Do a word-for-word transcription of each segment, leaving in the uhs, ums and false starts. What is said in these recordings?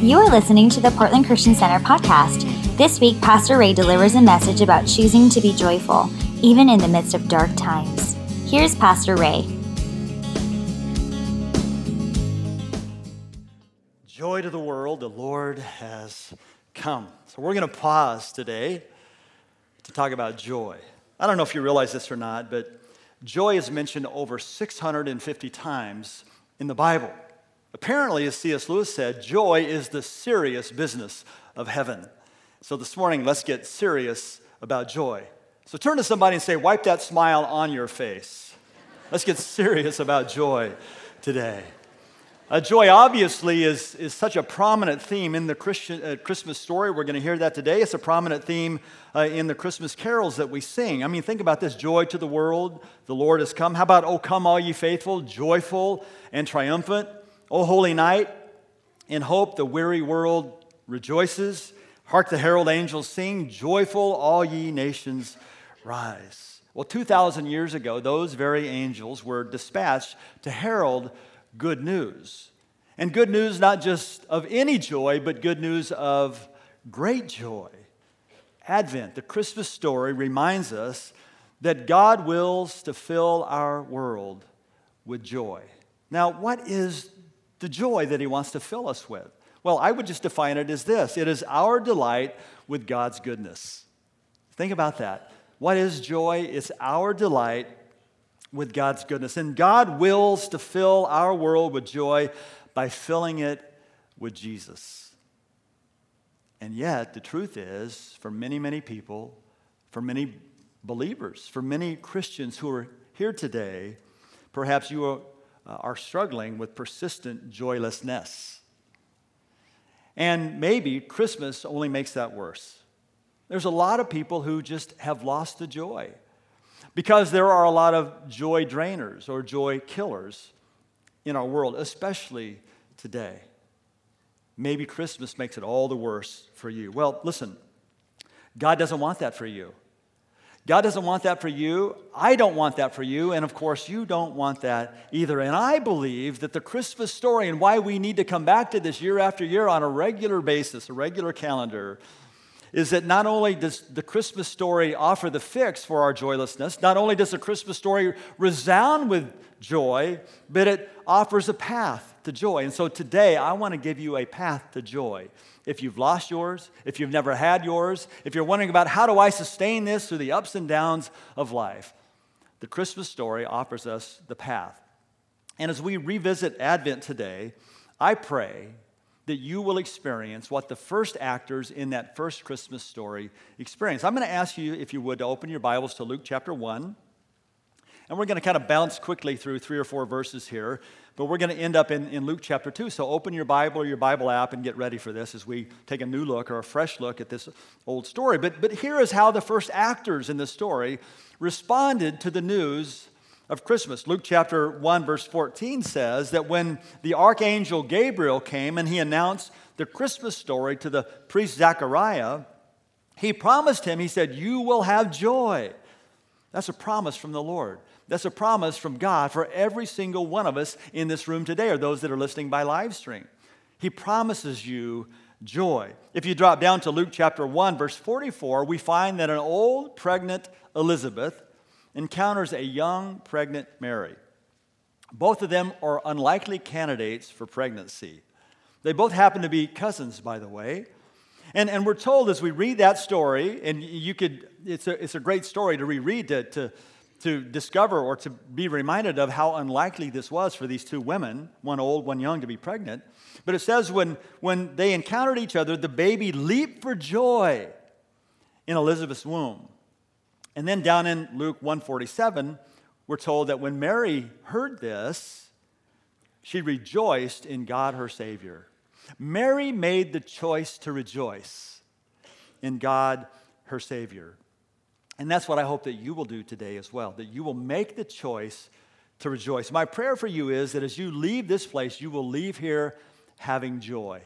You are listening to the Portland Christian Center podcast. This week, Pastor Ray delivers a message about choosing to be joyful, even in the midst of dark times. Here's Pastor Ray. Joy to the world, the Lord has come. So we're going to pause today to talk about joy. I don't know if you realize this or not, but joy is mentioned over six hundred fifty times in the Bible. Apparently, as C S Lewis said, joy is the serious business of heaven. So this morning, let's get serious about joy. So turn to somebody and say, wipe that smile on your face. Let's get serious about joy today. Uh, joy, obviously, is, is such a prominent theme in the Christian uh, Christmas story. We're going to hear that today. It's a prominent theme uh, in the Christmas carols that we sing. I mean, think about this. Joy to the world, the Lord has come. How about, O come all ye faithful, joyful and triumphant? O holy night, in hope the weary world rejoices. Hark the herald angels sing, joyful all ye nations rise. Well, two thousand years ago, those very angels were dispatched to herald good news. And good news not just of any joy, but good news of great joy. Advent, the Christmas story, reminds us that God wills to fill our world with joy. Now, what is the joy that he wants to fill us with? Well, I would just define it as this. It is our delight with God's goodness. Think about that. What is joy? It's our delight with God's goodness. And God wills to fill our world with joy by filling it with Jesus. And yet, the truth is, for many, many people, for many believers, for many Christians who are here today, perhaps you are Uh, are struggling with persistent joylessness. And maybe Christmas only makes that worse. There's a lot of people who just have lost the joy because there are a lot of joy drainers or joy killers in our world, especially today. Maybe Christmas makes it all the worse for you. Well, listen, God doesn't want that for you. God doesn't want that for you. I don't want that for you. And of course, you don't want that either. And I believe that the Christmas story and why we need to come back to this year after year on a regular basis, a regular calendar, is that not only does the Christmas story offer the fix for our joylessness, not only does the Christmas story resound with joy, but it offers a path to joy. And so today, I want to give you a path to joy. If you've lost yours, if you've never had yours, if you're wondering about how do I sustain this through the ups and downs of life, the Christmas story offers us the path. And as we revisit Advent today, I pray that you will experience what the first actors in that first Christmas story experienced. I'm going to ask you, if you would, to open your Bibles to Luke chapter one. And we're going to kind of bounce quickly through three or four verses here, but we're going to end up in, in Luke chapter two. So open your Bible or your Bible app and get ready for this as we take a new look or a fresh look at this old story. But, but here is how the first actors in the story responded to the news of Christmas. Luke chapter one, verse fourteen says that when the archangel Gabriel came and he announced the Christmas story to the priest Zechariah, he promised him, he said, you will have joy. That's a promise from the Lord. That's a promise from God for every single one of us in this room today, or those that are listening by live stream. He promises you joy. If you drop down to Luke chapter one, verse forty-four, we find that an old pregnant Elizabeth encounters a young pregnant Mary. Both of them are unlikely candidates for pregnancy. They both happen to be cousins, by the way. And, and we're told as we read that story, and you could, it's a, it's a great story to reread, to, to, to discover or to be reminded of how unlikely this was for these two women, one old, one young, to be pregnant. But it says when, when they encountered each other, the baby leaped for joy in Elizabeth's womb. And then down in Luke one forty-seven, we're told that when Mary heard this, she rejoiced in God her Savior. Mary made the choice to rejoice in God, her Savior. And that's what I hope that you will do today as well, that you will make the choice to rejoice. My prayer for you is that as you leave this place, you will leave here having joy.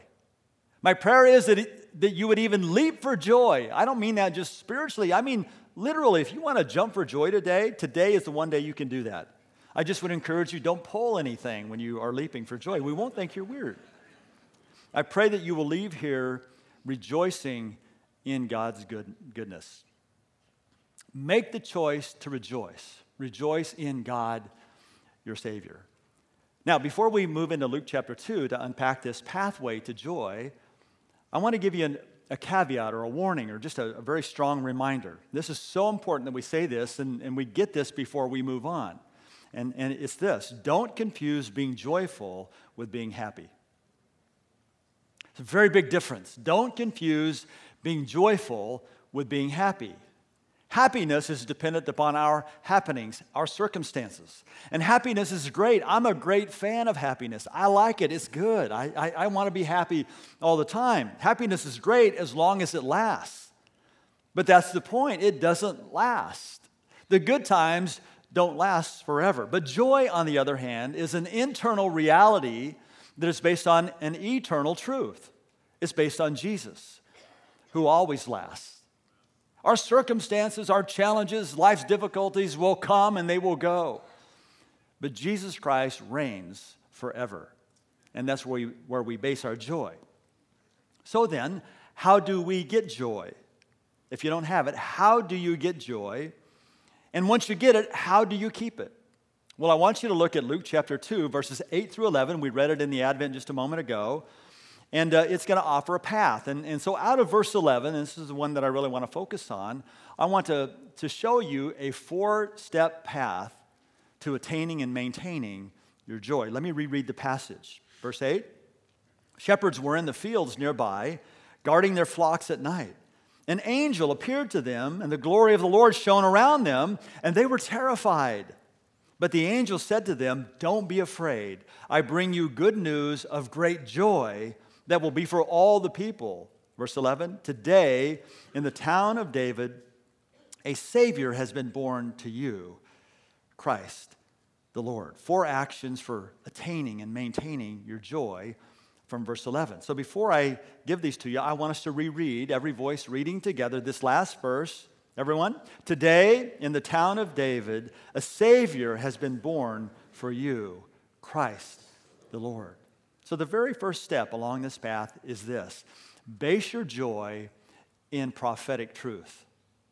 My prayer is that, it, that you would even leap for joy. I don't mean that just spiritually. I mean literally, if you want to jump for joy today, today is the one day you can do that. I just would encourage you, don't pull anything when you are leaping for joy. We won't think you're weird. I pray that you will leave here rejoicing in God's good, goodness. Make the choice to rejoice. Rejoice in God, your Savior. Now, before we move into Luke chapter two to unpack this pathway to joy, I want to give you an, a caveat or a warning or just a, a very strong reminder. This is so important that we say this and, and we get this before we move on. And, and it's this: don't confuse being joyful with being happy. It's a very big difference. Don't confuse being joyful with being happy. Happiness is dependent upon our happenings, our circumstances. And happiness is great. I'm a great fan of happiness. I like it. It's good. I, I, I want to be happy all the time. Happiness is great as long as it lasts. But that's the point. It doesn't last. The good times don't last forever. But joy, on the other hand, is an internal reality that is based on an eternal truth. It's based on Jesus, who always lasts. Our circumstances, our challenges, life's difficulties will come and they will go. But Jesus Christ reigns forever. And that's where we, where we base our joy. So then, how do we get joy? If you don't have it, how do you get joy? And once you get it, how do you keep it? Well, I want you to look at Luke chapter two, verses eight through eleven. We read it in the Advent just a moment ago. And uh, it's going to offer a path. And, and so out of verse eleven, and this is the one that I really want to focus on, I want to, to show you a four-step path to attaining and maintaining your joy. Let me reread the passage. Verse eight, shepherds were in the fields nearby, guarding their flocks at night. An angel appeared to them, and the glory of the Lord shone around them, and they were terrified. But the angel said to them, "Don't be afraid. I bring you good news of great joy that will be for all the people." Verse eleven, today in the town of David, a Savior has been born to you, Christ the Lord. Four actions for attaining and maintaining your joy from verse eleven. So before I give these to you, I want us to reread, every voice reading together, this last verse. Everyone, today in the town of David, a Savior has been born for you, Christ the Lord. So the very first step along this path is this: base your joy in prophetic truth.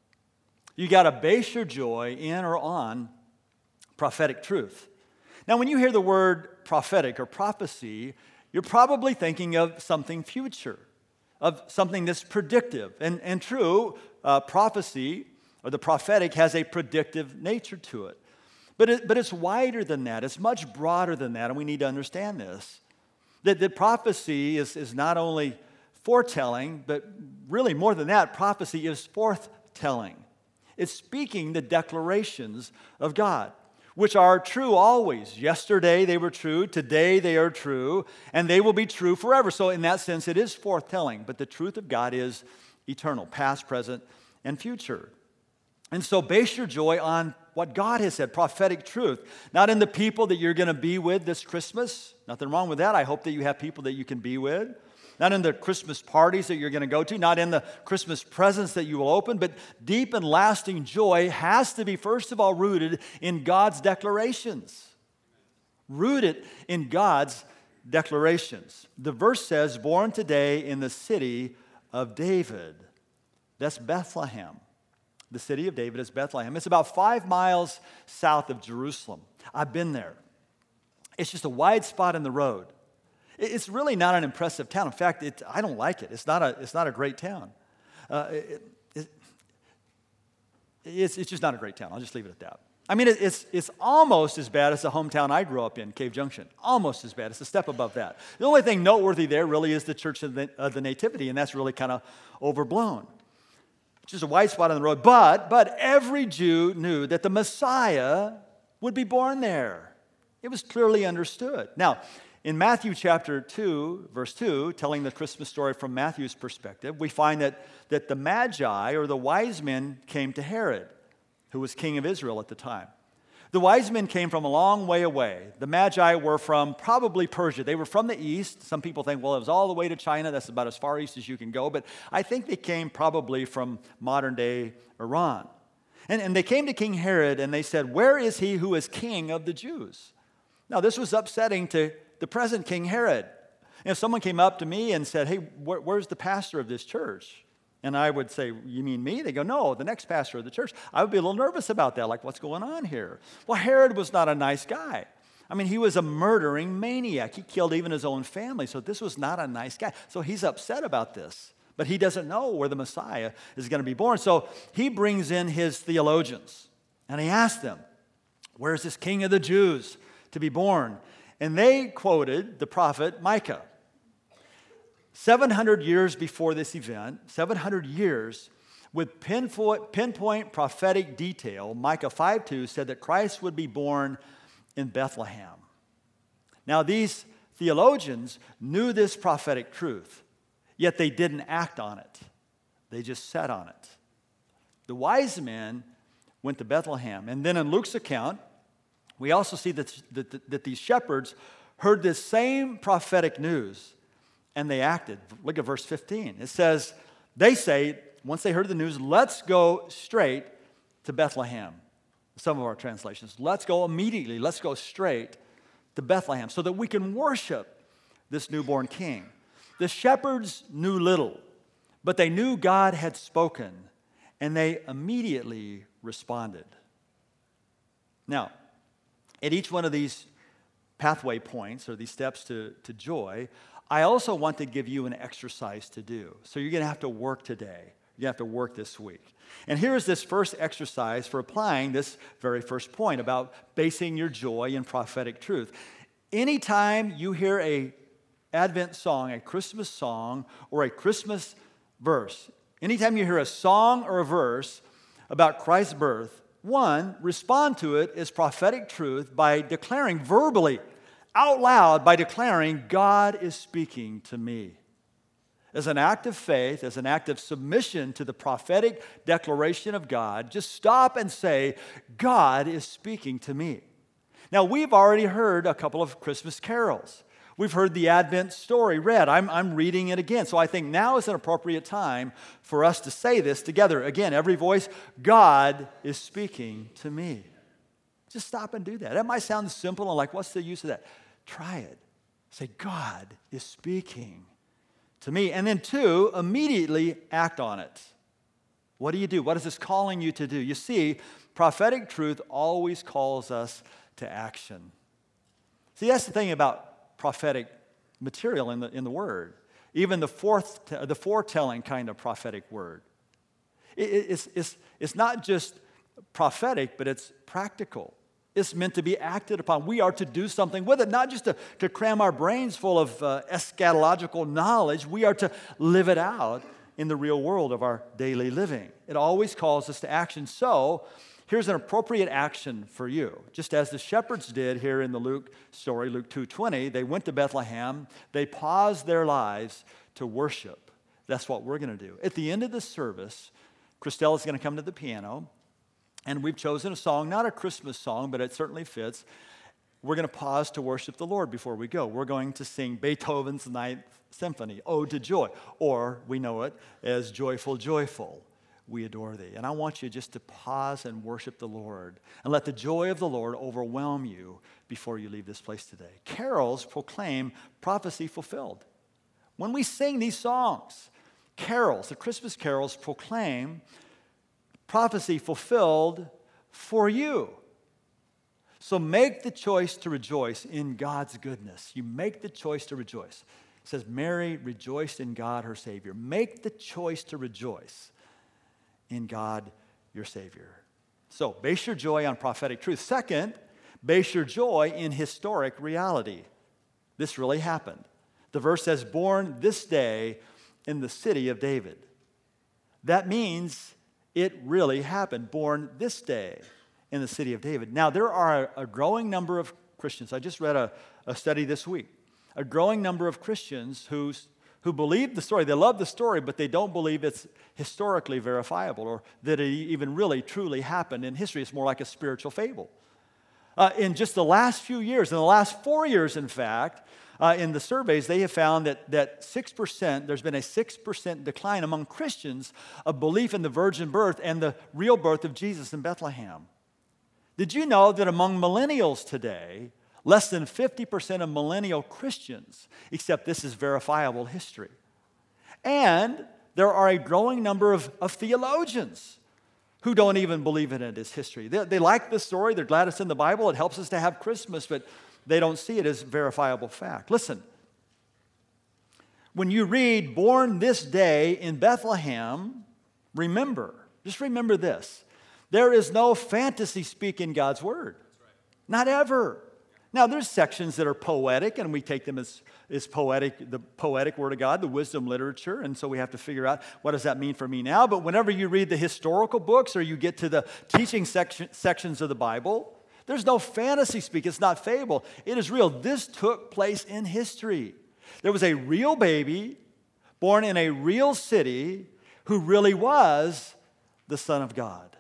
You got to base your joy in or on prophetic truth. Now, when you hear the word prophetic or prophecy, you're probably thinking of something future, of something that's predictive. And, and true, uh, prophecy or the prophetic has a predictive nature to it. But, it. but it's wider than that. It's much broader than that, and we need to understand this. That, that prophecy is, is not only foretelling, but really more than that, prophecy is forthtelling. It's speaking the declarations of God, which are true always. Yesterday they were true, today they are true, and they will be true forever. So in that sense, it is forthtelling, but the truth of God is eternal, past, present, and future. And so base your joy on what God has said, prophetic truth, not in the people that you're going to be with this Christmas. Nothing wrong with that. I hope that you have people that you can be with. Not in the Christmas parties that you're going to go to, not in the Christmas presents that you will open, but deep and lasting joy has to be, first of all, rooted in God's declarations. Rooted in God's declarations. The verse says, born today in the city of David. That's Bethlehem. The city of David is Bethlehem. It's about five miles south of Jerusalem. I've been there. It's just a wide spot in the road. It's really not an impressive town. In fact, it, I don't like it. It's not a, it's not a great town. Uh, it, it, it's, it's just not a great town. I'll just leave it at that. I mean, it, it's, it's almost as bad as the hometown I grew up in, Cave Junction. Almost as bad. It's a step above that. The only thing noteworthy there really is the Church of the, of the Nativity, and that's really kind of overblown. Just a wide spot on the road. But, but every Jew knew that the Messiah would be born there. It was clearly understood. Now, in Matthew chapter two, verse two, telling the Christmas story from Matthew's perspective, we find that, that the Magi, or the wise men, came to Herod, who was king of Israel at the time. The wise men came from a long way away. The Magi were from probably Persia. They were from the east. Some people think, well, it was all the way to China. That's about as far east as you can go. But I think they came probably from modern-day Iran. And, and they came to King Herod, and they said, where is he who is king of the Jews? Now, this was upsetting to the present King Herod. And if someone came up to me and said, hey, wh- where's the pastor of this church? And I would say, you mean me? They go, no, the next pastor of the church. I would be a little nervous about that, like what's going on here? Well, Herod was not a nice guy. I mean, he was a murdering maniac. He killed even his own family, so this was not a nice guy. So he's upset about this, but he doesn't know where the Messiah is going to be born. So he brings in his theologians, and he asks them, where's this king of the Jews to be born? And they quoted the prophet Micah. seven hundred years before this event, seven hundred years, with pinpoint, pinpoint prophetic detail, Micah five two said that Christ would be born in Bethlehem. Now, these theologians knew this prophetic truth, yet they didn't act on it. They just sat on it. The wise men went to Bethlehem. And then in Luke's account, we also see that, that, that these shepherds heard this same prophetic news, and they acted. Look at verse fifteen. It says, they say, once they heard the news, let's go straight to Bethlehem. Some of our translations, let's go immediately, let's go straight to Bethlehem so that we can worship this newborn king. The shepherds knew little, but they knew God had spoken, and they immediately responded. Now, at each one of these pathway points, or these steps to, to joy, I also want to give you an exercise to do. So you're going to have to work today. You have to work this week. And here's this first exercise for applying this very first point about basing your joy in prophetic truth. Anytime you hear a Advent song, a Christmas song, or a Christmas verse, anytime you hear a song or a verse about Christ's birth, one, respond to it as prophetic truth by declaring verbally, out loud, by declaring, God is speaking to me. As an act of faith, as an act of submission to the prophetic declaration of God, just stop and say, God is speaking to me. Now, we've already heard a couple of Christmas carols. We've heard the Advent story read. I'm, I'm reading it again. So I think now is an appropriate time for us to say this together. Again, every voice, God is speaking to me. Just stop and do that. That might sound simple and like, what's the use of that? Try it. Say, God is speaking to me. And then two, immediately act on it. What do you do? What is this calling you to do? You see, prophetic truth always calls us to action. See, that's the thing about prophetic material in the, in the Word. Even the, forth, the foretelling kind of prophetic word. It, it's, it's, it's not just prophetic, but it's practical. It's meant to be acted upon. We are to do something with it, not just to, to cram our brains full of uh, eschatological knowledge. We are to live it out in the real world of our daily living. It always calls us to action. So, here's an appropriate action for you. Just as the shepherds did here in the Luke story, Luke two twenty, they went to Bethlehem. They paused their lives to worship. That's what we're going to do. At the end of the service, Christelle is going to come to the piano. And we've chosen a song, not a Christmas song, but it certainly fits. We're going to pause to worship the Lord before we go. We're going to sing Beethoven's Ninth Symphony, Ode to Joy, or we know it as Joyful, Joyful, we adore thee. And I want you just to pause and worship the Lord and let the joy of the Lord overwhelm you before you leave this place today. Carols proclaim prophecy fulfilled. When we sing these songs, carols, the Christmas carols proclaim prophecy fulfilled for you. So make the choice to rejoice in God's goodness. You make the choice to rejoice. It says, Mary rejoiced in God, her Savior. Make the choice to rejoice in God, your Savior. So base your joy on prophetic truth. Second, base your joy in historic reality. This really happened. The verse says, born this day in the city of David. That means it really happened, born this day in the city of David. Now, there are a growing number of Christians. I just read a, a study this week. A growing number of Christians who's, who believe the story. They love the story, but they don't believe it's historically verifiable or that it even really, truly happened in history. It's more like a spiritual fable. Uh, in just the last few years, in the last four years, in fact, Uh, in the surveys, they have found that, that six percent, there's been a six percent decline among Christians of belief in the virgin birth and the real birth of Jesus in Bethlehem. Did you know that among millennials today, Less than fifty percent of millennial Christians accept this as verifiable history. And there are a growing number of, of theologians who don't even believe in it as history. They, they like the story. They're glad it's in the Bible. It helps us to have Christmas, but they don't see it as verifiable fact. Listen, when you read, born this day in Bethlehem, remember, just remember this. There is no fantasy speak in God's word. Not ever. Now, there's sections that are poetic, and we take them as, as poetic, the poetic word of God, the wisdom literature, and so we have to figure out what does that mean for me now. But whenever you read the historical books or you get to the teaching section, sections of the Bible, there's no fantasy speak. It's not fable. It is real. This took place in history. There was a real baby born in a real city who really was the Son of God.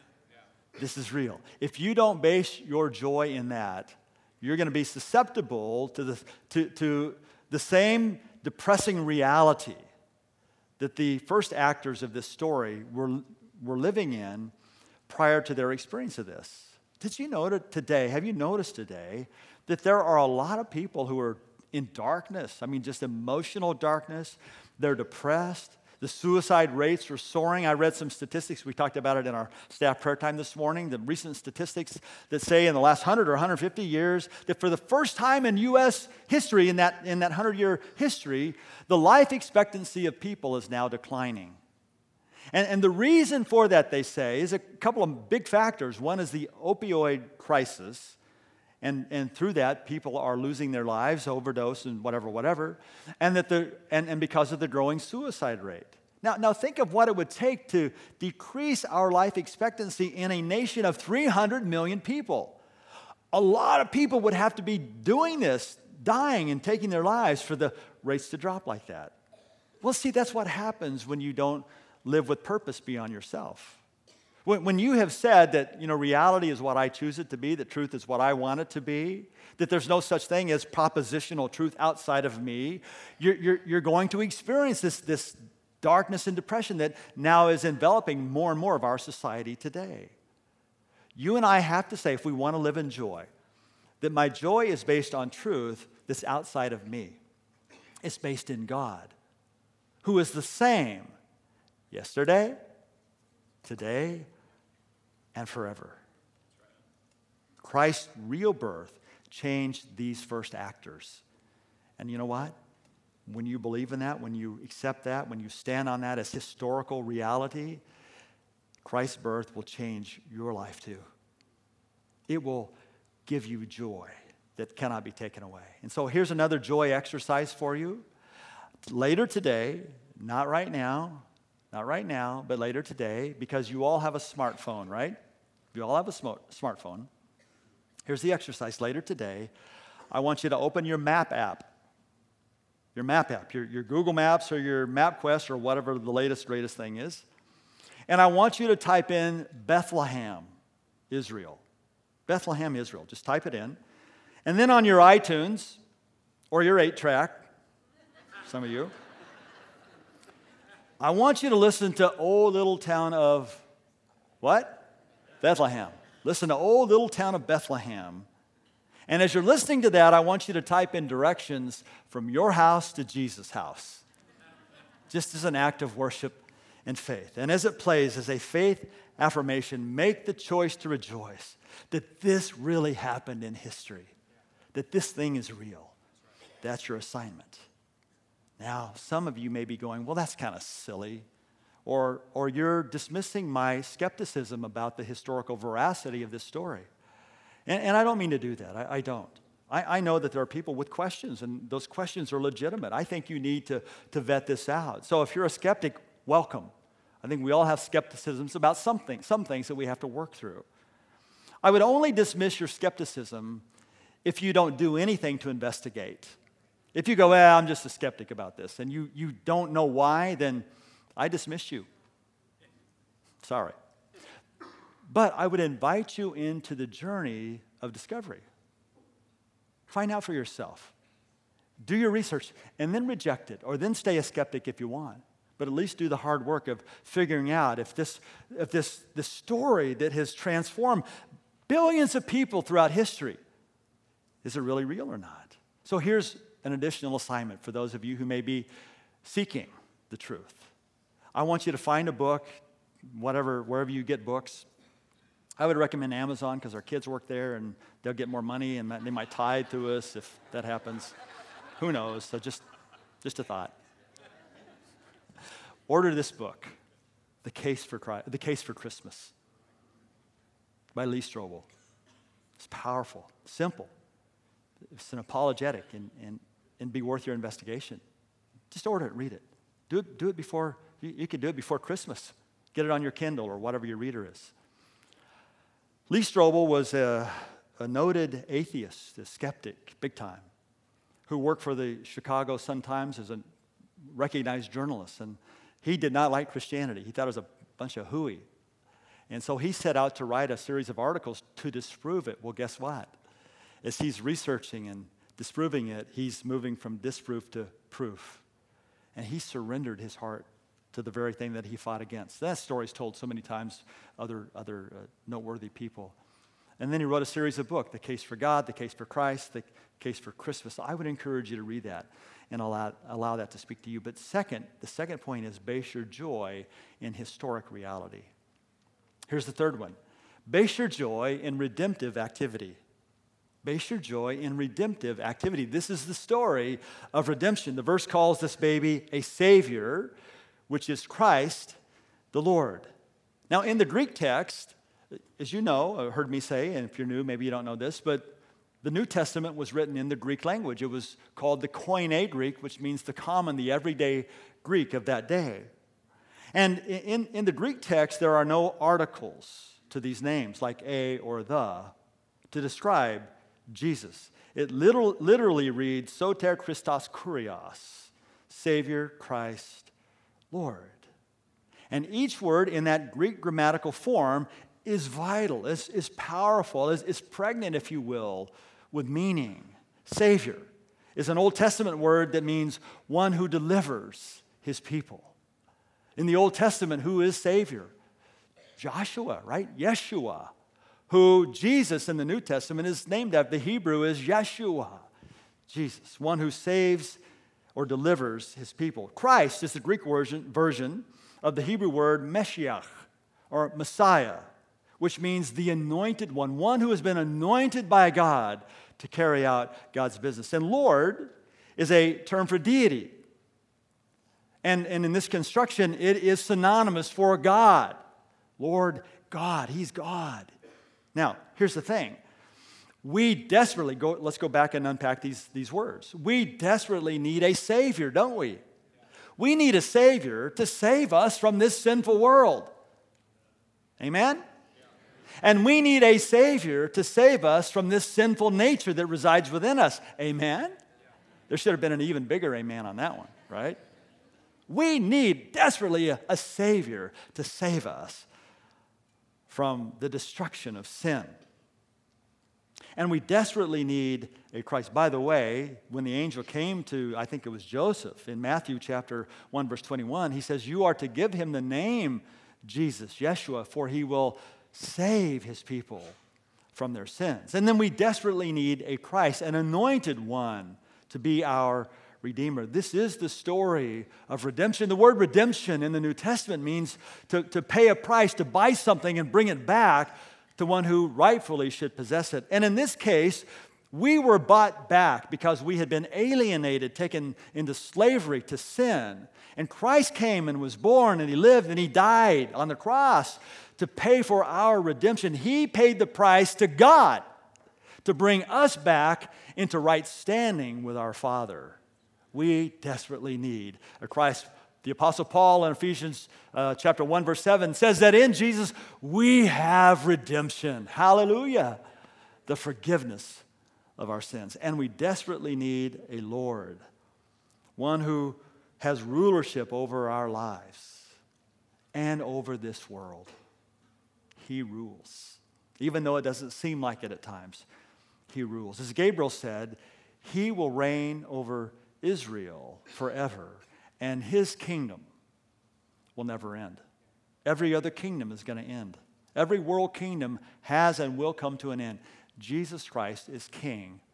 This is real. If you don't base your joy in that, you're going to be susceptible to the, to, to the same depressing reality that the first actors of this story were, were living in prior to their experience of this. Did you notice today, have you noticed today, that there are a lot of people who are in darkness? I mean, just emotional darkness. They're depressed. The suicide rates are soaring. I read some statistics. We talked about it in our staff prayer time this morning. The recent statistics that say in the last one hundred or one hundred fifty years that for the first time in U S history, in that in that hundred-year history, the life expectancy of people is now declining. And, and the reason for that, they say, is a couple of big factors. One is the opioid crisis. And, and through that, people are losing their lives, overdose and whatever, whatever, and that the and, and because of the growing suicide rate. Now, now think of what it would take to decrease our life expectancy in a nation of three hundred million people. A lot of people would have to be doing this, dying and taking their lives for the rates to drop like that. Well, see, that's what happens when you don't live with purpose beyond yourself. When you have said that, you know, reality is what I choose it to be, that truth is what I want it to be, that there's no such thing as propositional truth outside of me, you're, you're, you're going to experience this, this darkness and depression that now is enveloping more and more of our society today. You and I have to say, if we want to live in joy, that my joy is based on truth that's outside of me. It's based in God, who is the same yesterday, today, and forever. Christ's real birth changed these first actors. And you know what? When you believe in that, when you accept that, when you stand on that as historical reality, Christ's birth will change your life too. It will give you joy that cannot be taken away. And so here's another joy exercise for you. Later today, not right now, not right now, but later today, because you all have a smartphone, right? You all have a smart smartphone. Here's the exercise. Later today, I want you to open your map app. Your map app, your, your Google Maps or your MapQuest or whatever the latest, greatest thing is. And I want you to type in Bethlehem, Israel. Bethlehem, Israel. Just type it in. And then on your iTunes or your eight track, some of you, I want you to listen to Old Little Town of what? Bethlehem. Listen to Old Little Town of Bethlehem. And as you're listening to that, I want you to type in directions from your house to Jesus' house, just as an act of worship and faith. And as it plays as a faith affirmation, make the choice to rejoice that this really happened in history, that this thing is real. That's your assignment. Now, some of you may be going, well, that's kind of silly. Or, or you're dismissing my skepticism about the historical veracity of this story. And, and I don't mean to do that. I, I don't. I, I know that there are people with questions, and those questions are legitimate. I think you need to, to vet this out. So if you're a skeptic, welcome. I think we all have skepticisms about something, some things that we have to work through. I would only dismiss your skepticism if you don't do anything to investigate. If you go, well, I'm just a skeptic about this, and you, you don't know why, then I dismiss you. Sorry. But I would invite you into the journey of discovery. Find out for yourself. Do your research, and then reject it, or then stay a skeptic if you want. But at least do the hard work of figuring out if this, if this, this story that has transformed billions of people throughout history, Is it really real or not? So here's an additional assignment for those of you who may be seeking the truth. I want you to find a book, whatever, wherever you get books. I would recommend Amazon because our kids work there and they'll get more money and they might tithe to us if that happens. Who knows? So just, just a thought. Order this book, The Case for Christ, The Case for Christmas, by Lee Strobel. It's powerful, simple. It's an apologetic and, and, and be worth your investigation. Just order it, read it. Do it, do it before, you, you can do it before Christmas. Get it on your Kindle or whatever your reader is. Lee Strobel was a, a noted atheist, a skeptic, big time, who worked for the Chicago Sun-Times as a recognized journalist. And he did not like Christianity. He thought it was a bunch of hooey. And so he set out to write a series of articles to disprove it. Well, guess what? As he's researching and disproving it, he's moving from disproof to proof. And he surrendered his heart to the very thing that he fought against. That story's told so many times, other, other uh, noteworthy people. And then he wrote a series of books, The Case for God, The Case for Christ, The Case for Christmas. I would encourage you to read that and allow, allow that to speak to you. But second, the second point is base your joy in historic reality. Here's the third one. Base your joy in redemptive activity. Base your joy in redemptive activity. This is the story of redemption. The verse calls this baby a Savior, which is Christ the Lord. Now, in the Greek text, as you know, heard me say, and if you're new, maybe you don't know this, but the New Testament was written in the Greek language. It was called the Koine Greek, which means the common, the everyday Greek of that day. And in, in the Greek text, there are no articles to these names, like a or the, to describe Jesus. It literal, literally reads, Soter Christos Kurios, Savior, Christ, Lord. And each word in that Greek grammatical form is vital, is, is powerful, is, is pregnant, if you will, with meaning. Savior is an Old Testament word that means one who delivers his people. In the Old Testament, who is Savior? Joshua, right? Yeshua, who Jesus in the New Testament is named after. The Hebrew is Yeshua, Jesus, one who saves or delivers his people. Christ is the Greek version, version of the Hebrew word Meshiach, or Messiah, which means the anointed one, one who has been anointed by God to carry out God's business. And Lord is a term for deity. And, and in this construction, it is synonymous for God. Lord God, he's God. Now, here's the thing. We desperately, go. let's go back and unpack these, these words. We desperately need a Savior, don't we? We need a Savior to save us from this sinful world. Amen? And we need a Savior to save us from this sinful nature that resides within us. Amen? There should have been an even bigger amen on that one, right? We need desperately a, a Savior to save us from the destruction of sin. And we desperately need a Christ. By the way, when the angel came to, I think it was Joseph, in Matthew chapter one, verse twenty-one, he says, you are to give him the name Jesus, Yeshua, for he will save his people from their sins. And then we desperately need a Christ, an anointed one, to be our Redeemer. This is the story of redemption. The word redemption in the New Testament means to, to pay a price, to buy something and bring it back to one who rightfully should possess it. And in this case, we were bought back because we had been alienated, taken into slavery to sin. And Christ came and was born, and he lived, and he died on the cross to pay for our redemption. He paid the price to God to bring us back into right standing with our Father. We desperately need a Christ. The Apostle Paul in Ephesians uh, chapter one, verse seven says that in Jesus we have redemption. Hallelujah. The forgiveness of our sins. And we desperately need a Lord, one who has rulership over our lives and over this world. He rules. Even though it doesn't seem like it at times, he rules. As Gabriel said, he will reign over Israel forever, and his kingdom will never end. Every other kingdom is going to end. Every world kingdom has and will come to an end. Jesus Christ is king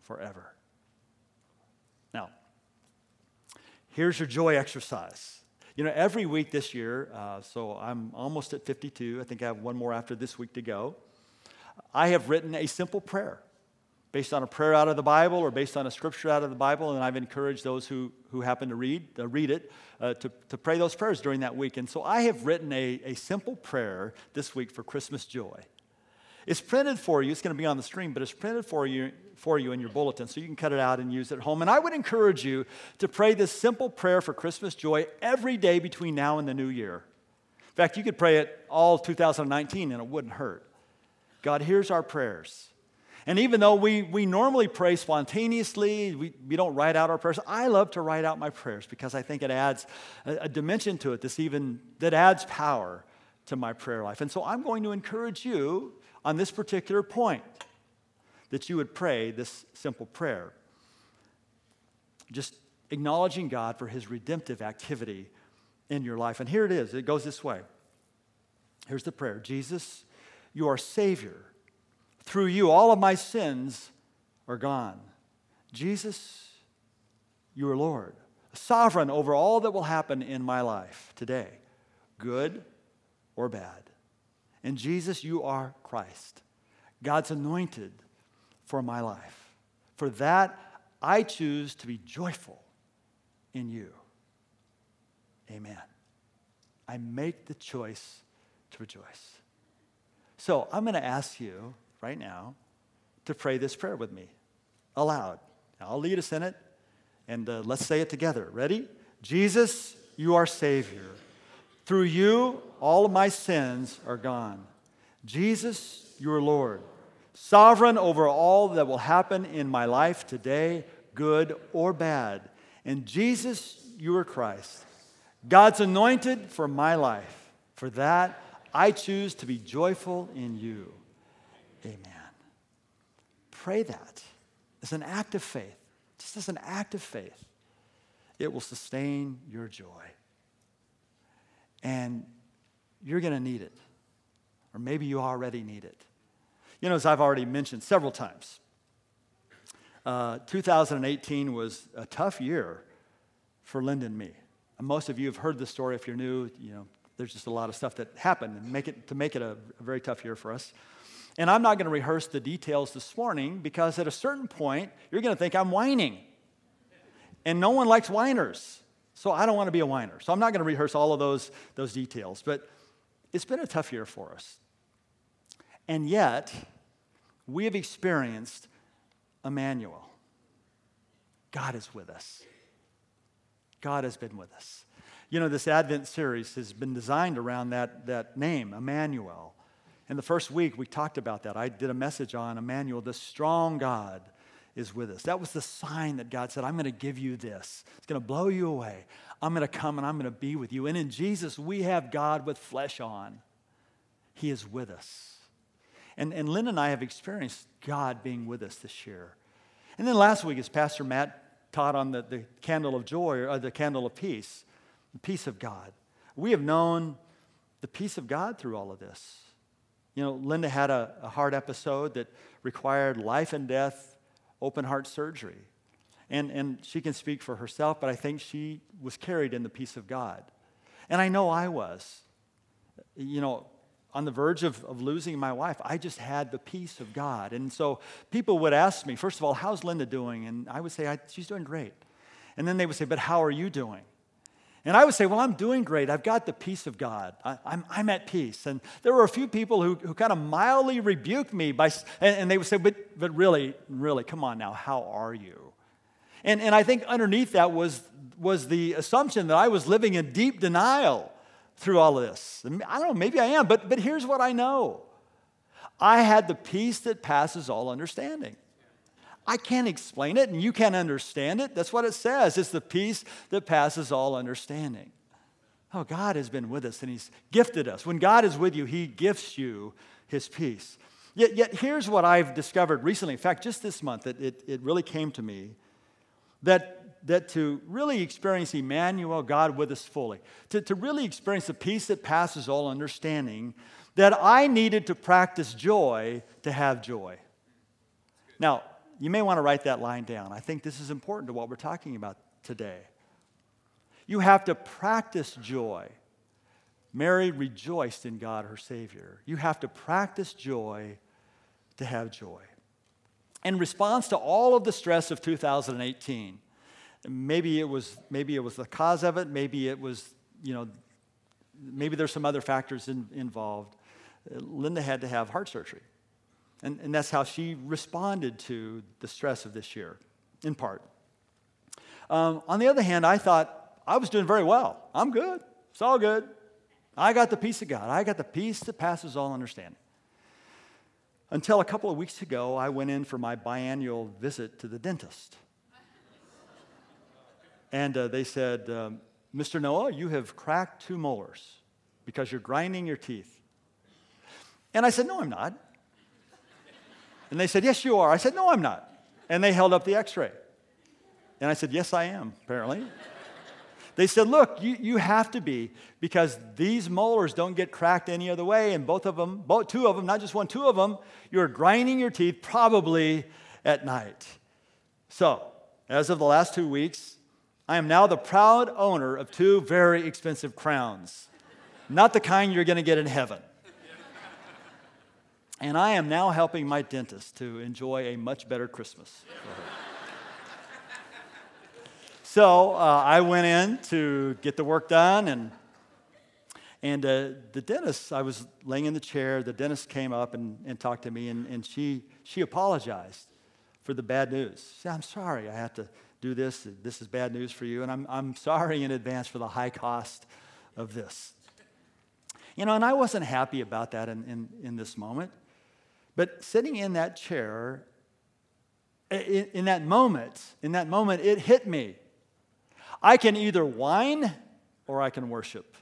forever. Now, here's your joy exercise. You know, every week this year, uh, so I'm almost at fifty-two. I think I have one more after this week to go. I have written a simple prayer based on a prayer out of the Bible or based on a scripture out of the Bible, and I've encouraged those who, who happen to read uh, read it uh, to, to pray those prayers during that week. And so I have written a, a simple prayer this week for Christmas joy. It's printed for you. It's going to be on the screen, but it's printed for you for you in your bulletin, so you can cut it out and use it at home. And I would encourage you to pray this simple prayer for Christmas joy every day between now and the new year. In fact, you could pray it all two thousand nineteen, and it wouldn't hurt. God hears our prayers. And even though we, we normally pray spontaneously, we, we don't write out our prayers, I love to write out my prayers because I think it adds a, a dimension to it this even, that adds power to my prayer life. And so I'm going to encourage you on this particular point that you would pray this simple prayer. Just acknowledging God for his redemptive activity in your life. And here it is. It goes this way. Here's the prayer. Jesus, you are Savior. Through you, all of my sins are gone. Jesus, you are Lord, sovereign over all that will happen in my life today, good or bad. And Jesus, you are Christ, God's anointed for my life. For that, I choose to be joyful in you. Amen. I make the choice to rejoice. So I'm going to ask you right now to pray this prayer with me aloud. Now, I'll lead us in it, and uh, let's say it together. Ready? Jesus, you are Savior. Through you, all of my sins are gone. Jesus, you are Lord, sovereign over all that will happen in my life today, good or bad. And Jesus, you are Christ, God's anointed for my life. For that, I choose to be joyful in you. Amen. Pray that as an act of faith, just as an act of faith. It will sustain your joy. And you're going to need it. Or maybe you already need it. You know, as I've already mentioned several times, uh, two thousand eighteen was a tough year for Linda and me. And most of you have heard the story. If you're new, you know, there's just a lot of stuff that happened and make it, to make it a, a very tough year for us. And I'm not going to rehearse the details this morning because at a certain point, you're going to think I'm whining. And no one likes whiners. So I don't want to be a whiner. So I'm not going to rehearse all of those, those details. But it's been a tough year for us. And yet, we have experienced Emmanuel. God is with us. God has been with us. You know, this Advent series has been designed around that, that name, Emmanuel. In the first week, we talked about that. I did a message on Emmanuel, the strong God is with us. That was the sign that God said, I'm going to give you this. It's going to blow you away. I'm going to come and I'm going to be with you. And in Jesus, we have God with flesh on. He is with us. And, and Lynn and I have experienced God being with us this year. And then last week, as Pastor Matt taught on the, the candle of joy, or the candle of peace, the peace of God. We have known the peace of God through all of this. You know, Linda had a, a heart episode that required life and death, open heart surgery. And, and she can speak for herself, but I think she was carried in the peace of God. And I know I was. You know, on the verge of, of losing my wife, I just had the peace of God. And so people would ask me, first of all, how's Linda doing? And I would say, I, she's doing great. And then they would say, but how are you doing? And I would say, well, I'm doing great. I've got the peace of God. I, I'm, I'm at peace. And there were a few people who, who kind of mildly rebuked me, by, and, and they would say, but, but really, really, come on now, how are you? And, and I think underneath that was, was the assumption that I was living in deep denial through all of this. I don't know, maybe I am, but, but here's what I know. I had the peace that passes all understanding. I can't explain it, and you can't understand it. That's what it says. It's the peace that passes all understanding. Oh, God has been with us, and He's gifted us. When God is with you, He gifts you His peace. Yet, yet here's what I've discovered recently. In fact, just this month, it, it, it really came to me that, that to really experience Emmanuel, God with us fully, to, to really experience the peace that passes all understanding, that I needed to practice joy to have joy. Now, you may want to write that line down. I think this is important to what we're talking about today. You have to practice joy. Mary rejoiced in God, her Savior. You have to practice joy to have joy. In response to all of the stress of two thousand eighteen, maybe it was maybe it was the cause of it, maybe it was, you know, maybe there's some other factors in, involved. Linda had to have heart surgery. And, and that's how she responded to the stress of this year, in part. Um, on the other hand, I thought I was doing very well. I'm good. It's all good. I got the peace of God. I got the peace that passes all understanding. Until a couple of weeks ago, I went in for my biannual visit to the dentist. And uh, they said, um, Mister Noah, you have cracked two molars because you're grinding your teeth. And I said, no, I'm not. And they said, yes, you are. I said, no, I'm not. And they held up the x-ray. And I said, yes, I am, apparently. They said, look, you, you have to be, because these molars don't get cracked any other way, and both of them, both, two of them, not just one, two of them, you're grinding your teeth probably at night. So, as of the last two weeks, I am now the proud owner of two very expensive crowns. Not the kind you're going to get in heaven. And I am now helping my dentist to enjoy a much better Christmas. So uh, I went in to get the work done, and and uh, the dentist, I was laying in the chair, the dentist came up and, and talked to me, and, and she she apologized for the bad news. She said, I'm sorry, I have to do this. This is bad news for you, and I'm I'm sorry in advance for the high cost of this. You know, and I wasn't happy about that in, in, in this moment. But sitting in that chair, in, in that moment, in that moment, it hit me. I can either whine or I can worship.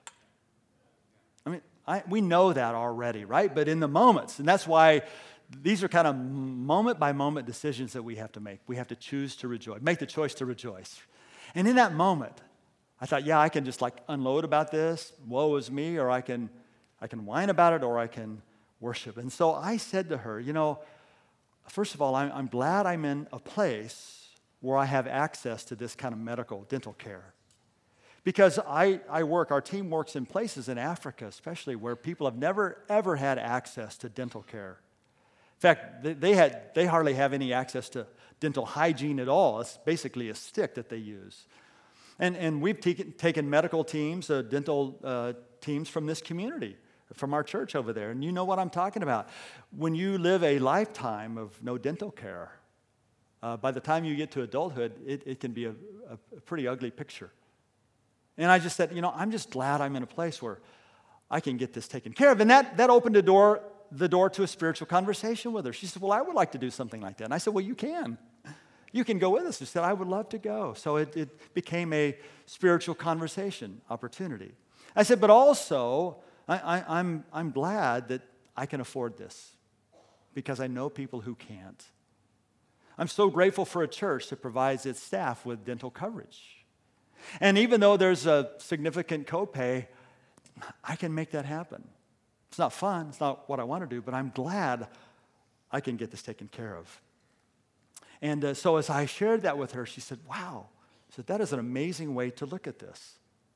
I mean, I, we know that already, right? But in the moments, and that's why these are kind of moment-by-moment decisions that we have to make. We have to choose to rejoice, make the choice to rejoice. And in that moment, I thought, yeah, I can just like unload about this, woe is me, or I can, I can whine about it, or I can worship. And so I said to her, you know, first of all, I'm, I'm glad I'm in a place where I have access to this kind of medical dental care. Because I, I work, our team works in places in Africa especially where people have never, ever had access to dental care. In fact, they, they, had, they hardly have any access to dental hygiene at all. It's basically a stick that they use. And, and we've taken, taken medical teams, uh, dental uh, teams from this community, from our church over there, and you know what I'm talking about. When you live a lifetime of no dental care, uh, by the time you get to adulthood, it, it can be a, a pretty ugly picture. And I just said, you know, I'm just glad I'm in a place where I can get this taken care of. And that, that opened the door, the door to a spiritual conversation with her. She said, well, I would like to do something like that. And I said, well, you can. You can go with us. She said, I would love to go. So it, it became a spiritual conversation opportunity. I said, but also, I, I, I'm, I'm glad that I can afford this because I know people who can't. I'm so grateful for a church that provides its staff with dental coverage. And even though there's a significant copay, I can make that happen. It's not fun. It's not what I want to do, but I'm glad I can get this taken care of. And uh, so as I shared that with her, she said, wow. She said, that is an amazing way to look at this.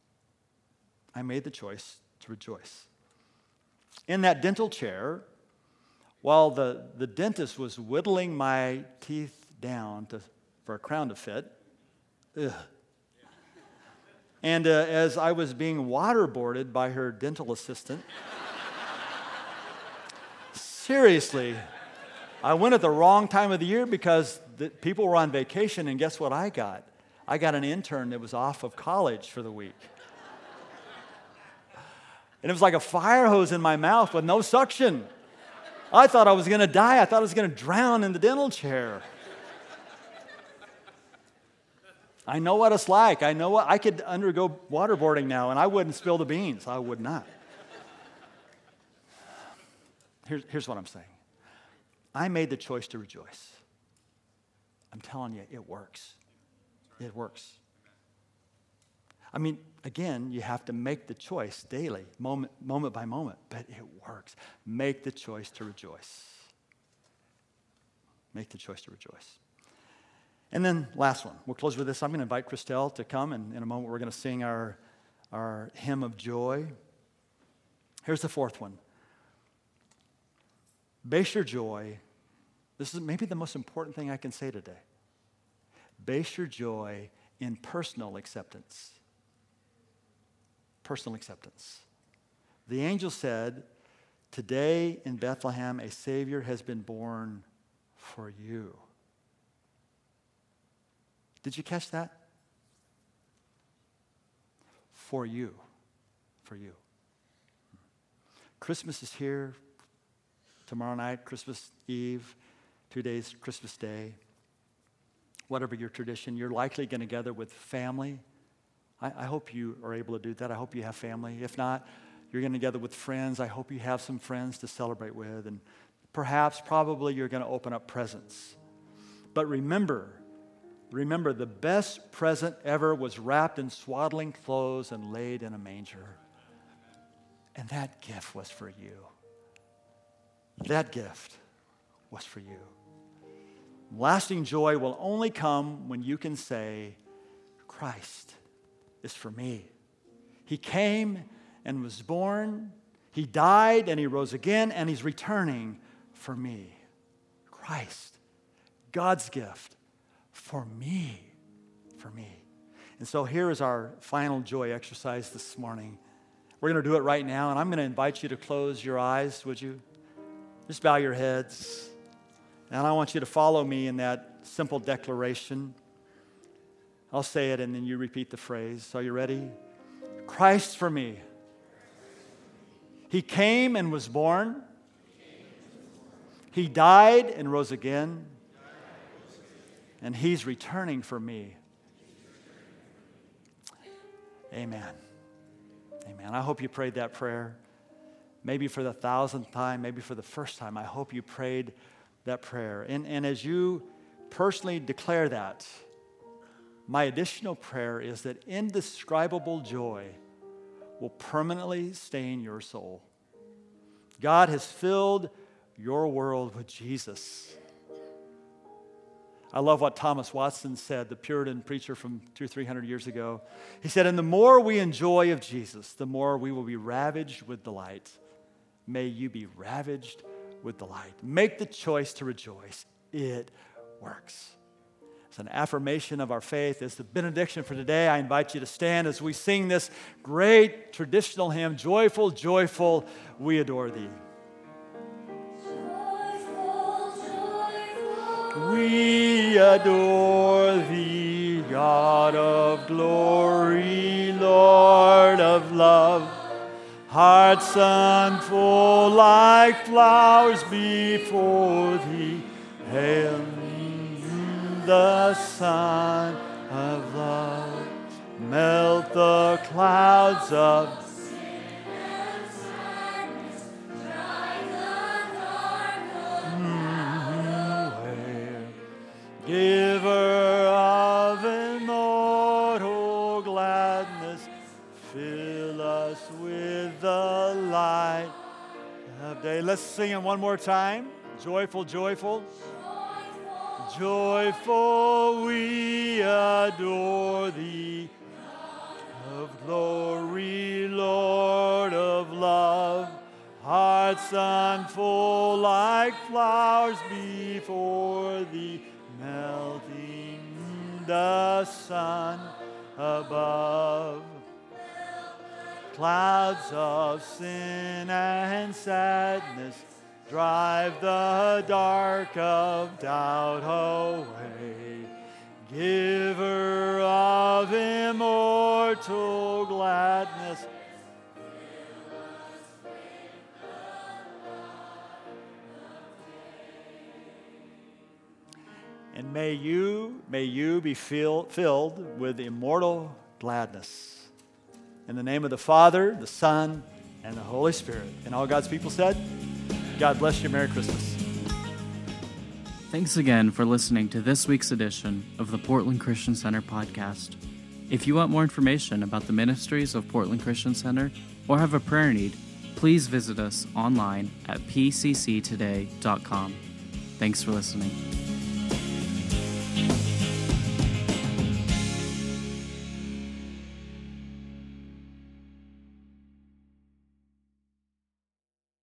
I made the choice to rejoice. In that dental chair, while the, the dentist was whittling my teeth down to, for a crown to fit, ugh. And uh, as I was being waterboarded by her dental assistant, seriously, I went at the wrong time of the year because the people were on vacation, and guess what I got? I got an intern that was off of college for the week. And it was like a fire hose in my mouth with no suction. I thought I was going to die. I thought I was going to drown in the dental chair. I know what it's like. I know what I could undergo waterboarding now, and I wouldn't spill the beans. I would not. Here's, here's what I'm saying. I made the choice to rejoice. I'm telling you, it works. It works. I mean, again, you have to make the choice daily, moment, moment by moment, but it works. Make the choice to rejoice. Make the choice to rejoice. And then last one. We'll close with this. I'm going to invite Christelle to come, and in a moment we're going to sing our, our hymn of joy. Here's the fourth one. Base your joy. This is maybe the most important thing I can say today. Base your joy in personal acceptance. Personal acceptance. The angel said, today in Bethlehem a Savior has been born for you. Did you catch that? For you. For you. Christmas is here. Tomorrow night, Christmas Eve. Two days, Christmas Day. Whatever your tradition, you're likely going to gather with family. I, I hope you are able to do that. I hope you have family. If not, you're going to gather with friends. I hope you have some friends to celebrate with. And perhaps, probably, you're going to open up presents. But remember, remember, the best present ever was wrapped in swaddling clothes and laid in a manger. And that gift was for you. That gift was for you. Lasting joy will only come when you can say, Christ is for me. He came and was born. He died and he rose again, and he's returning for me. Christ, God's gift for me, for me. And so here is our final joy exercise this morning. We're going to do it right now, and I'm going to invite you to close your eyes, would you? Just bow your heads. And I want you to follow me in that simple declaration. I'll say it, and then you repeat the phrase. Are you ready? Christ for me. He came and was born. He died and rose again. And he's returning for me. Amen. Amen. I hope you prayed that prayer. Maybe for the thousandth time, maybe for the first time. I hope you prayed that prayer. And, and as you personally declare that, my additional prayer is that indescribable joy will permanently stain your soul. God has filled your world with Jesus. I love what Thomas Watson said, the Puritan preacher from two or three hundred years ago. He said, and the more we enjoy of Jesus, the more we will be ravaged with delight. May you be ravaged with delight. Make the choice to rejoice. It works. It's an affirmation of our faith. It's the benediction for today. I invite you to stand as we sing this great traditional hymn, Joyful, Joyful, We Adore Thee. Joyful, joyful, We adore Thee, God of glory, Lord of love. Hearts unfold like flowers before Thee. Hail the Son of love. Melt the clouds of sin and sadness, drive the dark away. Giver of immortal gladness, fill us with the light of day. Let's sing it one more time. Joyful, joyful. Joyful, we adore Thee, of glory, Lord of love. Hearts unfold like flowers before Thee, melting the sun above. Clouds of sin and sadness drive the dark of doubt away. Giver of immortal gladness, and may you, may you be fill, filled with immortal gladness. In the name of the Father, the Son, and the Holy Spirit. And all God's people said, God bless you. Merry Christmas. Thanks again for listening to this week's edition of the Portland Christian Center podcast. If you want more information about the ministries of Portland Christian Center or have a prayer need, please visit us online at p c c today dot com. Thanks for listening.